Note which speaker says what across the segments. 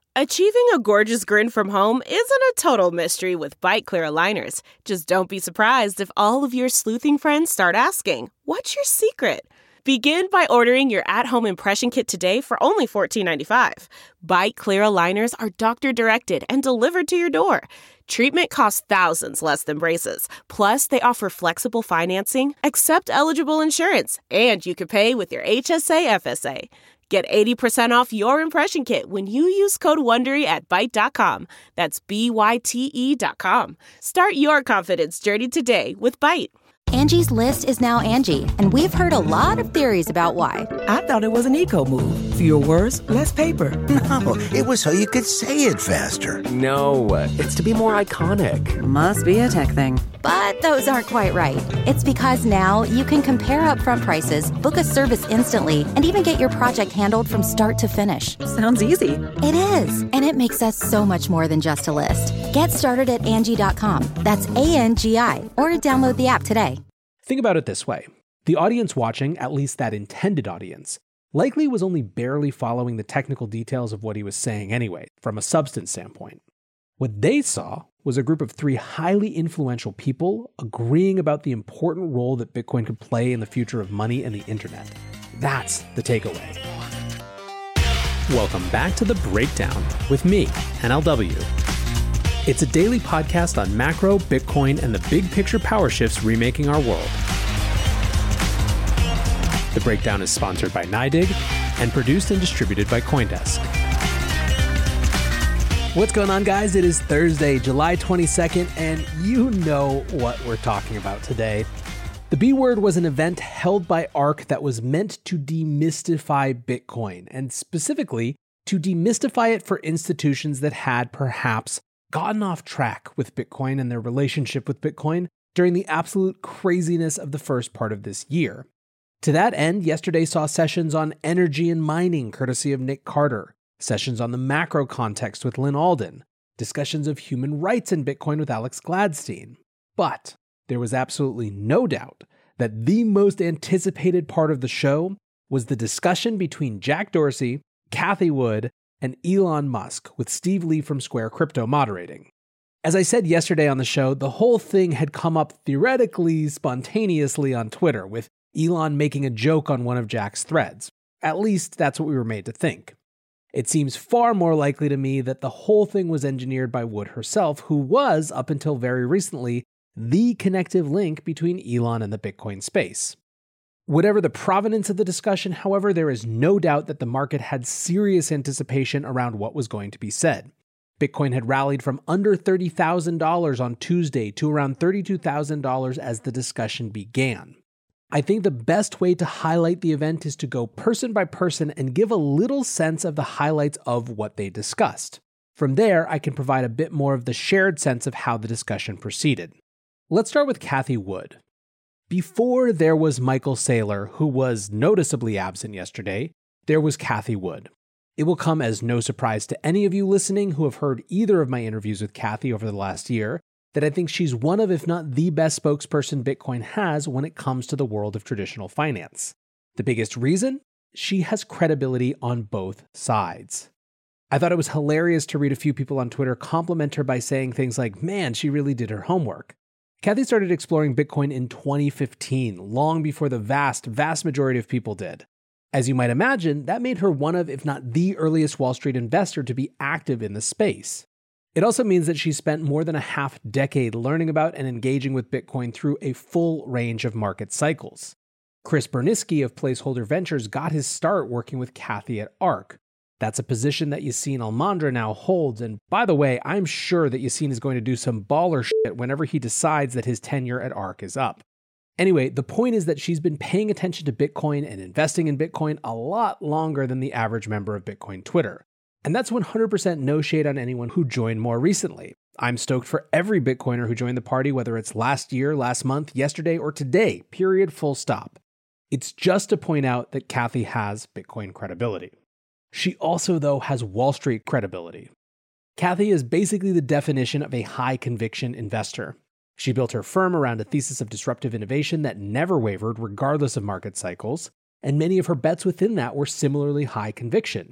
Speaker 1: Achieving a gorgeous grin from home isn't a total mystery with Byte Clear aligners. Just don't be surprised if all of your sleuthing friends start asking, "What's your secret?" Begin by ordering your at-home impression kit today for only $14.95. Byte Clear aligners are doctor-directed and delivered to your door. Treatment costs thousands less than braces. Plus, they offer flexible financing, accept eligible insurance, and you can pay with your HSA FSA. Get 80% off your impression kit when you use code WONDERY at Byte.com. That's BYTE.com. Start your confidence journey today with Byte.
Speaker 2: Angie's List is now Angie, and we've heard a lot of theories about why.
Speaker 3: I thought it was an eco move. Fewer words, less paper.
Speaker 4: No, it was so you could say it faster.
Speaker 5: No, it's to be more iconic.
Speaker 3: Must be a tech thing.
Speaker 2: But those aren't quite right. It's because now you can compare upfront prices, book a service instantly, and even get your project handled from start to finish.
Speaker 3: Sounds easy.
Speaker 2: It is, and it makes us so much more than just a list. Get started at Angie.com. That's ANGI, or download the app today.
Speaker 6: Think about it this way. The audience watching, at least that intended audience, likely was only barely following the technical details of what he was saying anyway, from a substance standpoint. What they saw was a group of three highly influential people agreeing about the important role that Bitcoin could play in the future of money and the internet. That's the takeaway. Welcome back to The Breakdown with me, NLW. It's a daily podcast on macro, Bitcoin, and the big picture power shifts remaking our world. The Breakdown is sponsored by NYDIG and produced and distributed by CoinDesk. What's going on, guys? It is Thursday, July 22nd, and you know what we're talking about today. The B Word was an event held by ARK that was meant to demystify Bitcoin, and specifically to demystify it for institutions that had perhaps gotten off track with Bitcoin and their relationship with Bitcoin during the absolute craziness of the first part of this year. To that end, yesterday saw sessions on energy and mining, courtesy of Nick Carter, sessions on the macro context with Lynn Alden, discussions of human rights in Bitcoin with Alex Gladstein. But there was absolutely no doubt that the most anticipated part of the show was the discussion between Jack Dorsey, Cathie Wood, and Elon Musk, with Steve Lee from Square Crypto moderating. As I said yesterday on the show, the whole thing had come up theoretically spontaneously on Twitter, with Elon making a joke on one of Jack's threads. At least that's what we were made to think. It seems far more likely to me that the whole thing was engineered by Wood herself, who was, up until very recently, the connective link between Elon and the Bitcoin space. Whatever the provenance of the discussion, however, there is no doubt that the market had serious anticipation around what was going to be said. Bitcoin had rallied from under $30,000 on Tuesday to around $32,000 as the discussion began. I think the best way to highlight the event is to go person by person and give a little sense of the highlights of what they discussed. From there, I can provide a bit more of the shared sense of how the discussion proceeded. Let's start with Cathie Wood. Before there was Michael Saylor, who was noticeably absent yesterday, there was Cathie Wood. It will come as no surprise to any of you listening who have heard either of my interviews with Cathie over the last year that I think she's one of, if not the best spokesperson Bitcoin has when it comes to the world of traditional finance. The biggest reason? She has credibility on both sides. I thought it was hilarious to read a few people on Twitter compliment her by saying things like, "Man, she really did her homework." Cathie started exploring Bitcoin in 2015, long before the vast majority of people did. As you might imagine, that made her one of, if not the earliest Wall Street investor to be active in the space. It also means that she spent more than a half-decade learning about and engaging with Bitcoin through a full range of market cycles. Chris Berniski of Placeholder Ventures got his start working with Cathie at ARK. That's a position that Yassine Almandra now holds, and by the way, I'm sure that Yassine is going to do some baller shit whenever he decides that his tenure at ARK is up. Anyway, the point is that she's been paying attention to Bitcoin and investing in Bitcoin a lot longer than the average member of Bitcoin Twitter. And that's 100% no shade on anyone who joined more recently. I'm stoked for every Bitcoiner who joined the party, whether it's last year, last month, yesterday, or today, period, full stop. It's just to point out that Cathie has Bitcoin credibility. She also, though, has Wall Street credibility. Cathie is basically the definition of a high-conviction investor. She built her firm around a thesis of disruptive innovation that never wavered regardless of market cycles, and many of her bets within that were similarly high conviction.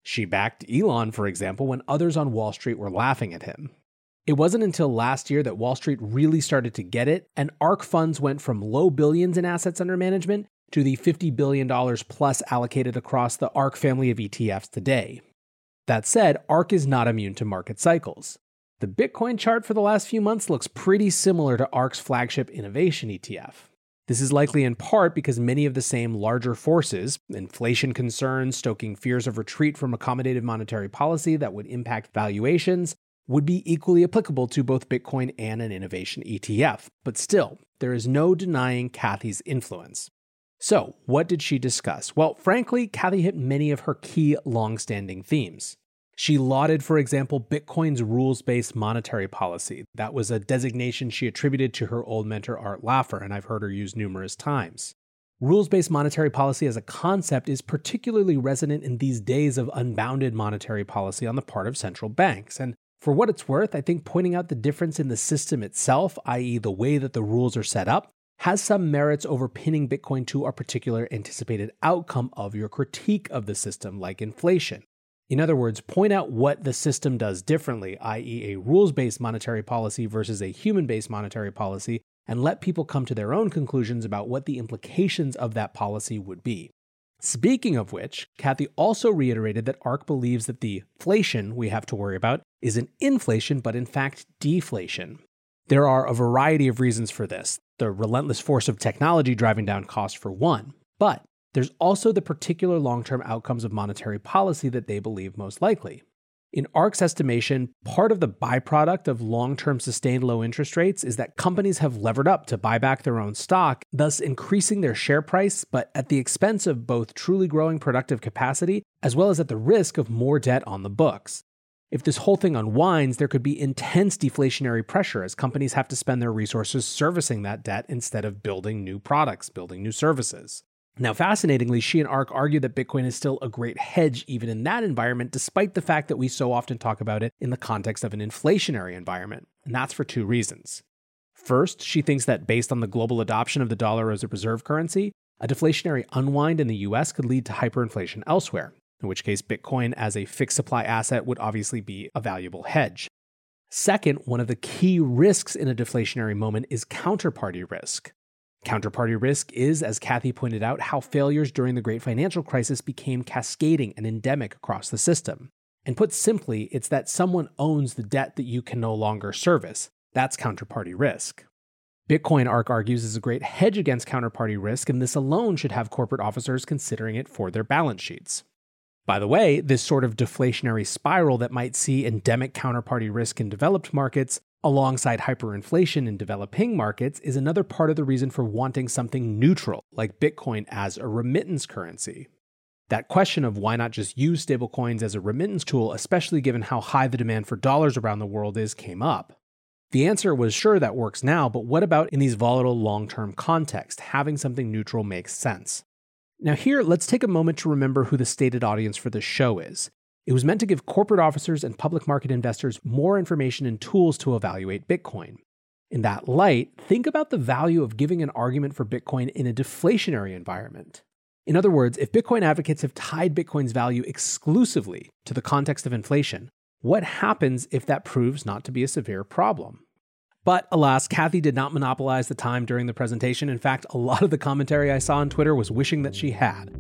Speaker 6: She backed Elon, for example, when others on Wall Street were laughing at him. It wasn't until last year that Wall Street really started to get it, and ARK funds went from low billions in assets under management to the $50 billion plus allocated across the ARK family of ETFs today. That said, ARK is not immune to market cycles. The Bitcoin chart for the last few months looks pretty similar to ARK's flagship innovation ETF. This is likely in part because many of the same larger forces, inflation concerns stoking fears of retreat from accommodative monetary policy that would impact valuations, would be equally applicable to both Bitcoin and an innovation ETF. But still, there is no denying Cathy's influence. So, what did she discuss? Well, frankly, Cathy hit many of her key long-standing themes. She lauded, for example, Bitcoin's rules-based monetary policy. That was a designation she attributed to her old mentor Art Laffer, and I've heard her use numerous times. Rules-based monetary policy as a concept is particularly resonant in these days of unbounded monetary policy on the part of central banks. And for what it's worth, I think pointing out the difference in the system itself, i.e. the way that the rules are set up, has some merits over pinning Bitcoin to a particular anticipated outcome of your critique of the system, like inflation. In other words, point out what the system does differently, i.e. a rules-based monetary policy versus a human-based monetary policy, and let people come to their own conclusions about what the implications of that policy would be. Speaking of which, Cathy also reiterated that ARK believes that the inflation we have to worry about isn't inflation, but in fact deflation. There are a variety of reasons for this. The relentless force of technology driving down costs for one, but there's also the particular long-term outcomes of monetary policy that they believe most likely. In ARK's estimation, part of the byproduct of long-term sustained low interest rates is that companies have levered up to buy back their own stock, thus increasing their share price, but at the expense of both truly growing productive capacity as well as at the risk of more debt on the books. If this whole thing unwinds, there could be intense deflationary pressure as companies have to spend their resources servicing that debt instead of building new products, building new services. Now, fascinatingly, she and ARK argue that Bitcoin is still a great hedge even in that environment, despite the fact that we so often talk about it in the context of an inflationary environment. And that's for two reasons. First, she thinks that based on the global adoption of the dollar as a reserve currency, a deflationary unwind in the US could lead to hyperinflation elsewhere, in which case Bitcoin as a fixed supply asset would obviously be a valuable hedge. Second, one of the key risks in a deflationary moment is counterparty risk. Counterparty risk is, as Cathy pointed out, how failures during the Great Financial Crisis became cascading and endemic across the system. And put simply, it's that someone owns the debt that you can no longer service. That's counterparty risk. Bitcoin, ARK argues, is a great hedge against counterparty risk, and this alone should have corporate officers considering it for their balance sheets. By the way, this sort of deflationary spiral that might see endemic counterparty risk in developed markets alongside hyperinflation in developing markets is another part of the reason for wanting something neutral, like Bitcoin as a remittance currency. That question of why not just use stablecoins as a remittance tool, especially given how high the demand for dollars around the world is, came up. The answer was sure that works now, but what about in these volatile long-term contexts? Having something neutral makes sense. Now here, let's take a moment to remember who the stated audience for this show is. It was meant to give corporate officers and public market investors more information and tools to evaluate Bitcoin. In that light, think about the value of giving an argument for Bitcoin in a deflationary environment. In other words, if Bitcoin advocates have tied Bitcoin's value exclusively to the context of inflation, what happens if that proves not to be a severe problem? But alas, Cathy did not monopolize the time during the presentation. In fact, a lot of the commentary I saw on Twitter was wishing that she had.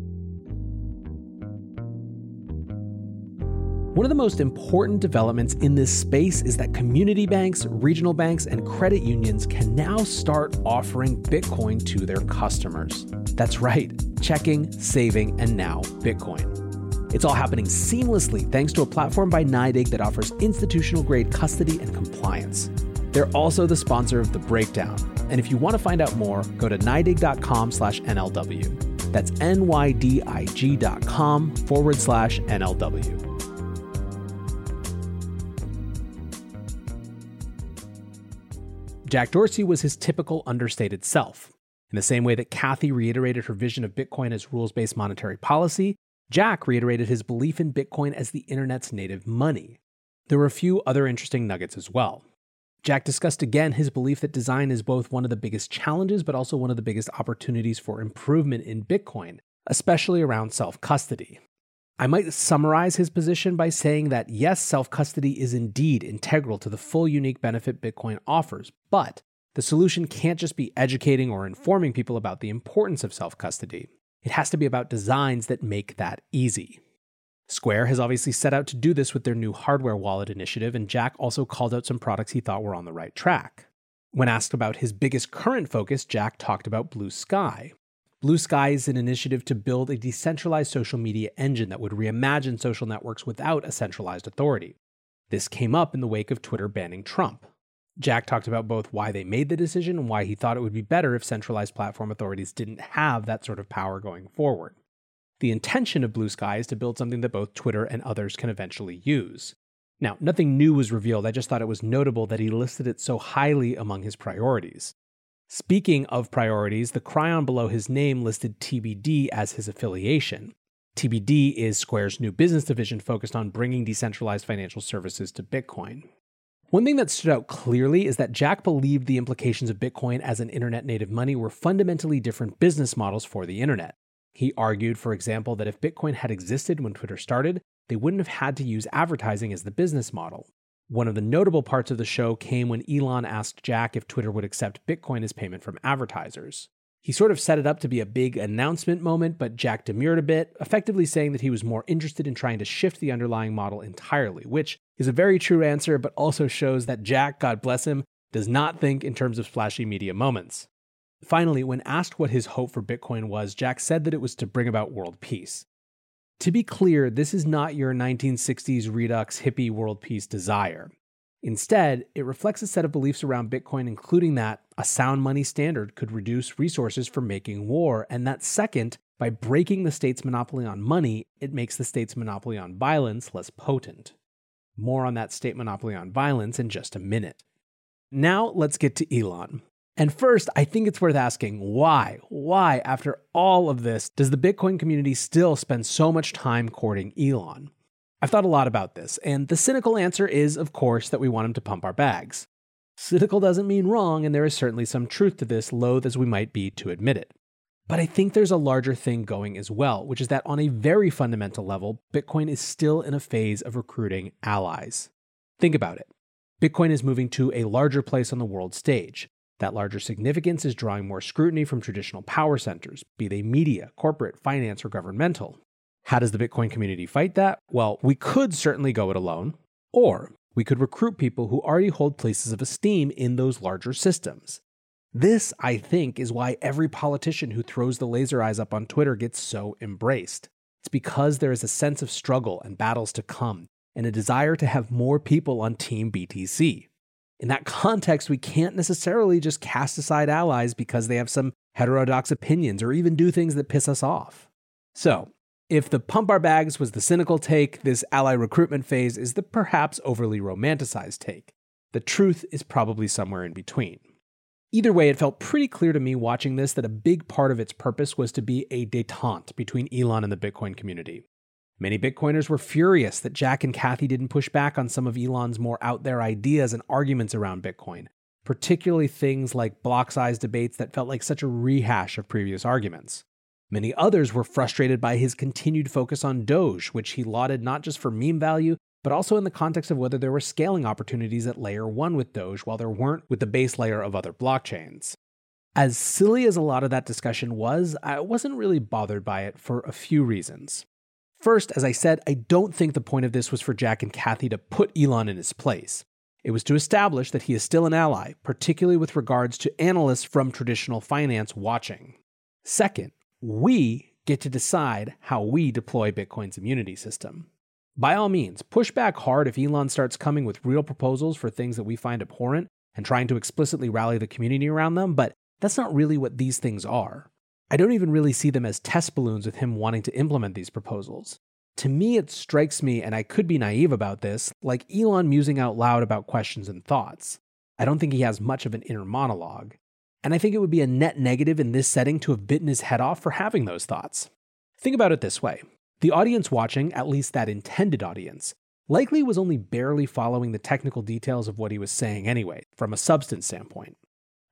Speaker 6: One of the most important developments in this space is that community banks, regional banks, and credit unions can now start offering Bitcoin to their customers. That's right, checking, saving, and now Bitcoin. It's all happening seamlessly thanks to a platform by NYDIG that offers institutional-grade custody and compliance. They're also the sponsor of The Breakdown. And if you want to find out more, go to NYDIG.com/NLW. That's NYDIG.com/NLW. Jack Dorsey was his typical understated self. In the same way that Cathy reiterated her vision of Bitcoin as rules-based monetary policy, Jack reiterated his belief in Bitcoin as the internet's native money. There were a few other interesting nuggets as well. Jack discussed again his belief that design is both one of the biggest challenges, but also one of the biggest opportunities for improvement in Bitcoin, especially around self-custody. I might summarize his position by saying that yes, self-custody is indeed integral to the full unique benefit Bitcoin offers, but the solution can't just be educating or informing people about the importance of self-custody. It has to be about designs that make that easy. Square has obviously set out to do this with their new hardware wallet initiative, and Jack also called out some products he thought were on the right track. When asked about his biggest current focus, Jack talked about Blue Sky. Blue Sky is an initiative to build a decentralized social media engine that would reimagine social networks without a centralized authority. This came up in the wake of Twitter banning Trump. Jack talked about both why they made the decision and why he thought it would be better if centralized platform authorities didn't have that sort of power going forward. The intention of Blue Sky is to build something that both Twitter and others can eventually use. Now, nothing new was revealed, I just thought it was notable that he listed it so highly among his priorities. Speaking of priorities, the cryon below his name listed TBD as his affiliation. TBD is Square's new business division focused on bringing decentralized financial services to Bitcoin. One thing that stood out clearly is that Jack believed the implications of Bitcoin as an internet-native money were fundamentally different business models for the internet. He argued, for example, that if Bitcoin had existed when Twitter started, they wouldn't have had to use advertising as the business model. One of the notable parts of the show came when Elon asked Jack if Twitter would accept Bitcoin as payment from advertisers. He sort of set it up to be a big announcement moment, but Jack demurred a bit, effectively saying that he was more interested in trying to shift the underlying model entirely, which is a very true answer, but also shows that Jack, God bless him, does not think in terms of splashy media moments. Finally, when asked what his hope for Bitcoin was, Jack said that it was to bring about world peace. To be clear, this is not your 1960s Redux hippie world peace desire. Instead, it reflects a set of beliefs around Bitcoin, including that a sound money standard could reduce resources for making war, and that second, by breaking the state's monopoly on money, it makes the state's monopoly on violence less potent. More on that state monopoly on violence in just a minute. Now let's get to Elon. And first, I think it's worth asking why? Why, after all of this, does the Bitcoin community still spend so much time courting Elon? I've thought a lot about this, and the cynical answer is, of course, that we want him to pump our bags. Cynical doesn't mean wrong, and there is certainly some truth to this, loath as we might be to admit it. But I think there's a larger thing going as well, which is that on a very fundamental level, Bitcoin is still in a phase of recruiting allies. Think about it. Bitcoin is moving to a larger place on the world stage. That larger significance is drawing more scrutiny from traditional power centers, be they media, corporate, finance, or governmental. How does the Bitcoin community fight that? Well, we could certainly go it alone, or we could recruit people who already hold places of esteem in those larger systems. This, I think, is why every politician who throws the laser eyes up on Twitter gets so embraced. It's because there is a sense of struggle and battles to come, and a desire to have more people on Team BTC. In that context, we can't necessarily just cast aside allies because they have some heterodox opinions or even do things that piss us off. So, if the pump our bags was the cynical take, this ally recruitment phase is the perhaps overly romanticized take. The truth is probably somewhere in between. Either way, it felt pretty clear to me watching this that a big part of its purpose was to be a détente between Elon and the Bitcoin community. Many Bitcoiners were furious that Jack and Kathy didn't push back on some of Elon's more out-there ideas and arguments around Bitcoin, particularly things like block size debates that felt like such a rehash of previous arguments. Many others were frustrated by his continued focus on Doge, which he lauded not just for meme value, but also in the context of whether there were scaling opportunities at layer 1 with Doge while there weren't with the base layer of other blockchains. As silly as a lot of that discussion was, I wasn't really bothered by it for a few reasons. First, as I said, I don't think the point of this was for Jack and Kathy to put Elon in his place. It was to establish that he is still an ally, particularly with regards to analysts from traditional finance watching. Second, we get to decide how we deploy Bitcoin's immunity system. By all means, push back hard if Elon starts coming with real proposals for things that we find abhorrent and trying to explicitly rally the community around them, but that's not really what these things are. I don't even really see them as test balloons with him wanting to implement these proposals. To me, it strikes me, and I could be naive about this, like Elon musing out loud about questions and thoughts. I don't think he has much of an inner monologue. And I think it would be a net negative in this setting to have bitten his head off for having those thoughts. Think about it this way. The audience watching, at least that intended audience, likely was only barely following the technical details of what he was saying anyway, from a substance standpoint.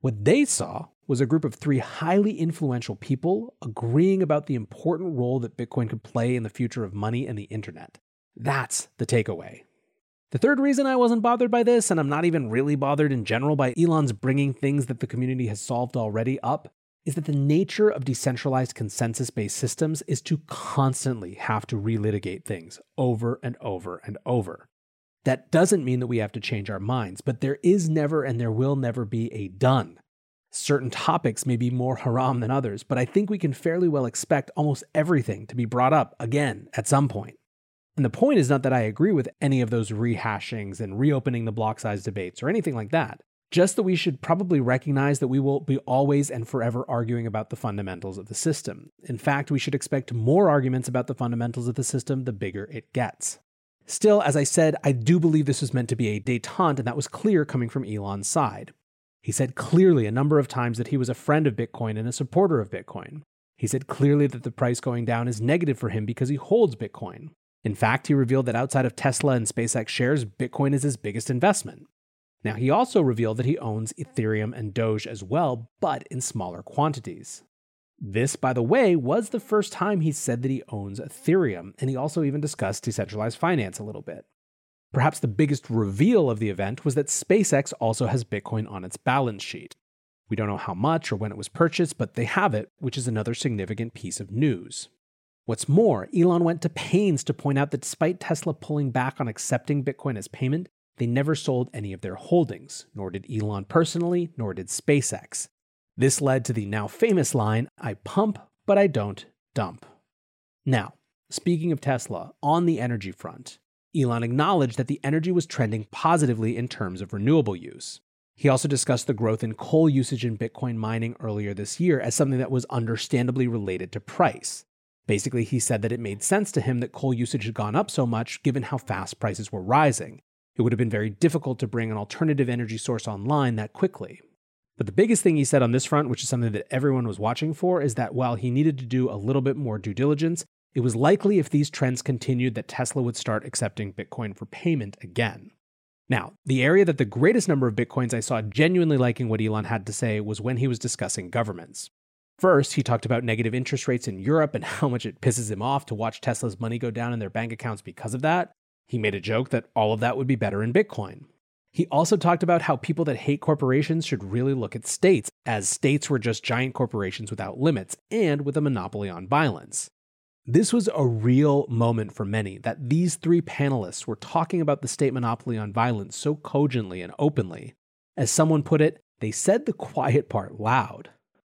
Speaker 6: What they saw was a group of 3 highly influential people agreeing about the important role that Bitcoin could play in the future of money and the internet. That's the takeaway. The third reason I wasn't bothered by this, and I'm not even really bothered in general by Elon's bringing things that the community has solved already up, is that the nature of decentralized consensus-based systems is to constantly have to relitigate things over and over and over. That doesn't mean that we have to change our minds, but there is never and there will never be a done. Certain topics may be more haram than others, but I think we can fairly well expect almost everything to be brought up again at some point. And the point is not that I agree with any of those rehashings and reopening the block size debates or anything like that. Just that we should probably recognize that we will be always and forever arguing about the fundamentals of the system. In fact, we should expect more arguments about the fundamentals of the system the bigger it gets. Still, as I said, I do believe this was meant to be a détente, and that was clear coming from Elon's side. He said clearly a number of times that he was a friend of Bitcoin and a supporter of Bitcoin. He said clearly that the price going down is negative for him because he holds Bitcoin. In fact, he revealed that outside of Tesla and SpaceX shares, Bitcoin is his biggest investment. Now, he also revealed that he owns Ethereum and Doge as well, but in smaller quantities. This, by the way, was the first time he said that he owns Ethereum, and he also even discussed decentralized finance a little bit. Perhaps the biggest reveal of the event was that SpaceX also has Bitcoin on its balance sheet. We don't know how much or when it was purchased, but they have it, which is another significant piece of news. What's more, Elon went to pains to point out that despite Tesla pulling back on accepting Bitcoin as payment, they never sold any of their holdings, nor did Elon personally, nor did SpaceX. This led to the now famous line, "I pump, but I don't dump." Now, speaking of Tesla, on the energy front, Elon acknowledged that the energy was trending positively in terms of renewable use. He also discussed the growth in coal usage in Bitcoin mining earlier this year as something that was understandably related to price. Basically, he said that it made sense to him that coal usage had gone up so much given how fast prices were rising. It would have been very difficult to bring an alternative energy source online that quickly. But the biggest thing he said on this front, which is something that everyone was watching for, is that while he needed to do a little bit more due diligence, it was likely if these trends continued that Tesla would start accepting Bitcoin for payment again. Now, the area that the greatest number of Bitcoins I saw genuinely liking what Elon had to say was when he was discussing governments. First, he talked about negative interest rates in Europe and how much it pisses him off to watch Tesla's money go down in their bank accounts because of that. He made a joke that all of that would be better in Bitcoin. He also talked about how people that hate corporations should really look at states, as states were just giant corporations without limits and with a monopoly on violence. This was a real moment for many, that these 3 panelists were talking about the state monopoly on violence so cogently and openly. As someone put it, they said the quiet part loud.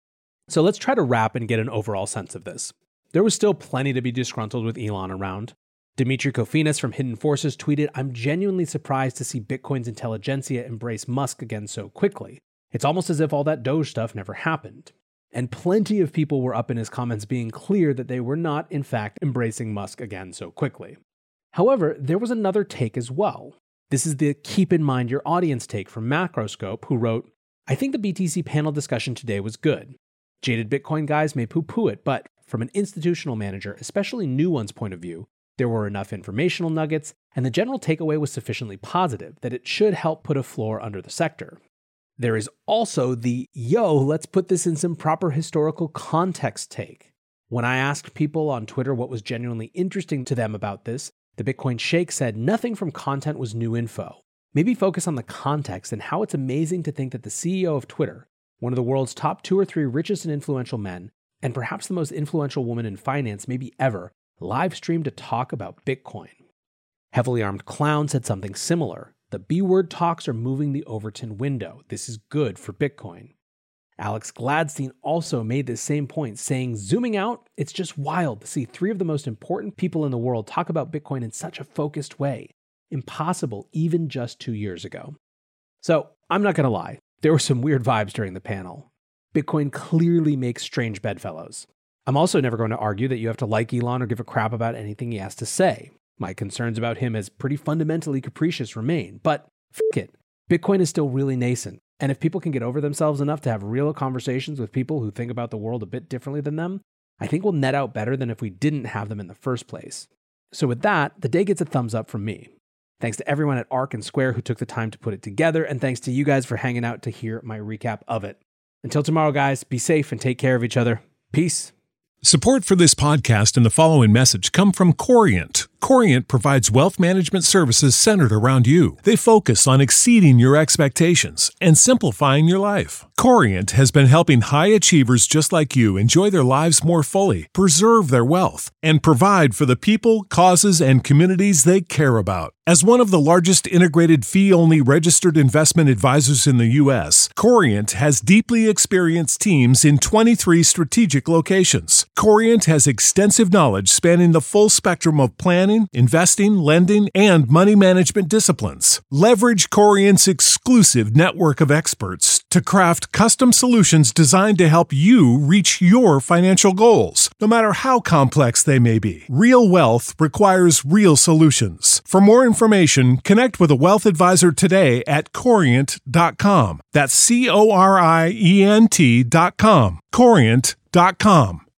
Speaker 6: So let's try to wrap and get an overall sense of this. There was still plenty to be disgruntled with Elon around. Dmitry Kofinas from Hidden Forces tweeted, "I'm genuinely surprised to see Bitcoin's intelligentsia embrace Musk again so quickly. It's almost as if all that Doge stuff never happened." And plenty of people were up in his comments being clear that they were not, in fact, embracing Musk again so quickly. However, there was another take as well. This is the keep in mind your audience take from Macroscope, who wrote, "I think the BTC panel discussion today was good. Jaded Bitcoin guys may poo-poo it, but from an institutional manager, especially new one's point of view, there were enough informational nuggets, and the general takeaway was sufficiently positive that it should help put a floor under the sector. There is also the, let's put this in some proper historical context take. When I asked people on Twitter what was genuinely interesting to them about this, the Bitcoin Sheikh said nothing from content was new info. Maybe focus on the context and how it's amazing to think that the CEO of Twitter, one of the world's top 2 or 3 richest and influential men, and perhaps the most influential woman in finance maybe ever, live streamed to talk about Bitcoin." Heavily Armed Clown said something similar. "The B-word talks are moving the Overton window. This is good for Bitcoin." Alex Gladstein also made this same point, saying, "Zooming out, it's just wild to see 3 of the most important people in the world talk about Bitcoin in such a focused way. Impossible even just 2 years ago." So, I'm not going to lie. There were some weird vibes during the panel. Bitcoin clearly makes strange bedfellows. I'm also never going to argue that you have to like Elon or give a crap about anything he has to say. My concerns about him as pretty fundamentally capricious remain, but f*** it. Bitcoin is still really nascent, and if people can get over themselves enough to have real conversations with people who think about the world a bit differently than them, I think we'll net out better than if we didn't have them in the first place. So with that, the day gets a thumbs up from me. Thanks to everyone at Ark and Square who took the time to put it together, and thanks to you guys for hanging out to hear my recap of it. Until tomorrow, guys, be safe and take care of each other. Peace.
Speaker 7: Support for this podcast and the following message come from Corient. Corient provides wealth management services centered around you. They focus on exceeding your expectations and simplifying your life. Corient has been helping high achievers just like you enjoy their lives more fully, preserve their wealth, and provide for the people, causes, and communities they care about. As one of the largest integrated fee-only registered investment advisors in the U.S., Corient has deeply experienced teams in 23 strategic locations. Corient has extensive knowledge spanning the full spectrum of planning, investing, lending, and money management disciplines. Leverage Corient's exclusive network of experts to craft custom solutions designed to help you reach your financial goals, no matter how complex they may be. Real wealth requires real solutions. For more information, connect with a wealth advisor today at Corient.com. That's Corient.com. Corient.com.